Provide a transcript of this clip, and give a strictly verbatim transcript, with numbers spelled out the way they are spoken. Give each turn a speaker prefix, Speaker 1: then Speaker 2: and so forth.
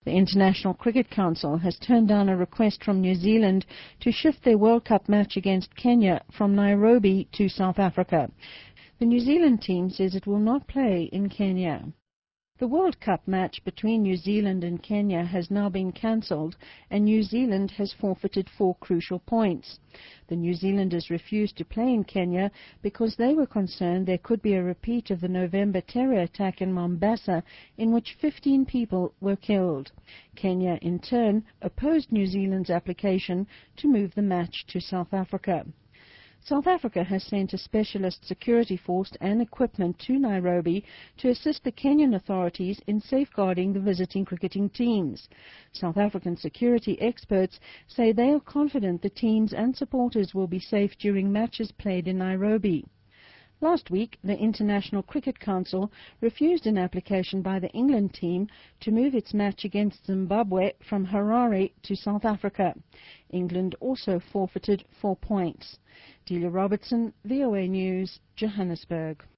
Speaker 1: The International Cricket Council has turned down a request from New Zealand to shift their World Cup match against Kenya from Nairobi to South Africa. The New Zealand team says it will not play in Kenya. The World Cup match between New Zealand and Kenya has now been cancelled, and New Zealand has forfeited four crucial points. The New Zealanders refused to play in Kenya because they were concerned there could be a repeat of the November terror attack in Mombasa, in which fifteen people were killed. Kenya, in turn, opposed New Zealand's application to move the match to South Africa. South Africa has sent a specialist security force and equipment to Nairobi to assist the Kenyan authorities in safeguarding the visiting cricketing teams. South African security experts say they are confident the teams and supporters will be safe during matches played in Nairobi. Last week, the International Cricket Council refused an application by the England team to move its match against Zimbabwe from Harare to South Africa. England also forfeited four points. Delia Robertson, V O A News, Johannesburg.